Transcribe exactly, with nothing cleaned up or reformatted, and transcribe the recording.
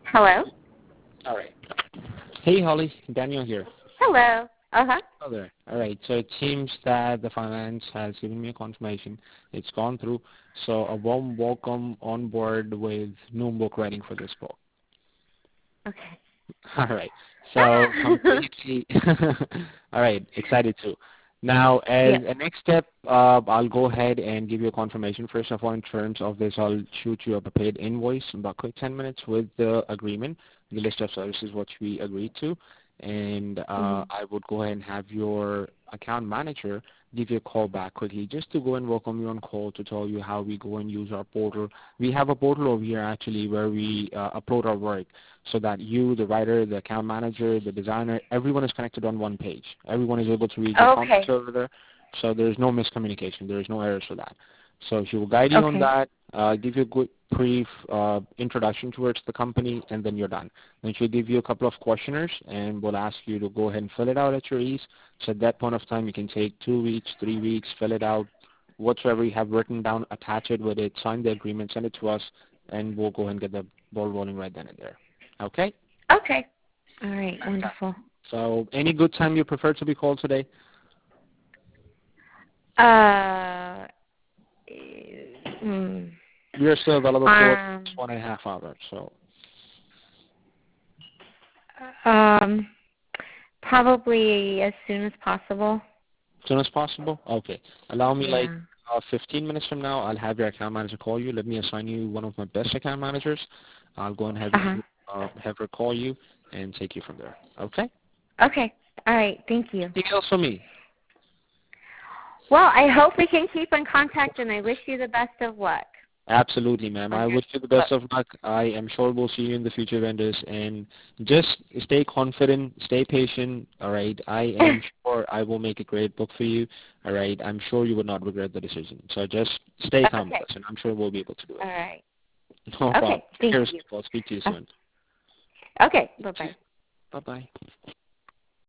Hello? All right. Hey, Holly. Daniel here. Hello. Uh-huh. Hello there. All right. So it seems that the finance has given me a confirmation. It's gone through. So a warm welcome on board with new book writing for this book. Okay. All right. So completely. All right. Excited too. Now, as Yep. a next step, uh, I'll go ahead and give you a confirmation. First of all, in terms of this, I'll shoot you up a paid invoice in about quick ten minutes with the agreement, the list of services which we agreed to, and uh, Mhm. I would go ahead and have your account manager give you a call back quickly just to go and welcome you on call to tell you how we go and use our portal. We have a portal over here actually where we uh, upload our work so that you, the writer, the account manager, the designer, everyone is connected on one page. Everyone is able to read your comments Okay. over there, so there's no miscommunication. There is no errors for that. So she will guide you on Okay. that, uh, give you a good brief uh, introduction towards the company, and then you're done. Then she'll give you a couple of questionnaires, and we'll ask you to go ahead and fill it out at your ease. So at that point of time, you can take two weeks, three weeks, fill it out, whatsoever you have written down, attach it with it, sign the agreement, send it to us, and we'll go ahead and get the ball rolling right then and there. Okay? Okay. All right. Wonderful. So any good time you prefer to be called today? Uh. Mm, We are still available for um. one and a half hours, so. Um. Probably as soon as possible. As soon as possible? Okay. Allow me like Yeah. uh, fifteen minutes from now. I'll have your account manager call you. Let me assign you one of my best account managers. I'll go and have, Uh huh. you, uh, have her call you and take you from there. Okay? Okay. All right. Thank you. Anything else for me? Well, I hope we can keep in contact, and I wish you the best of luck. Absolutely, ma'am. On I your wish you the best of luck. I am sure we'll see you in the future, vendors. And just stay confident, stay patient. All right. I am sure I will make a great book for you. All right. I'm sure you will not regret the decision. So just stay calm with Okay. us, and I'm sure we'll be able to do it. All right. No problem. Okay. Thank Cheers. you. I'll speak to you Uh, soon. okay. Bye bye. Bye bye.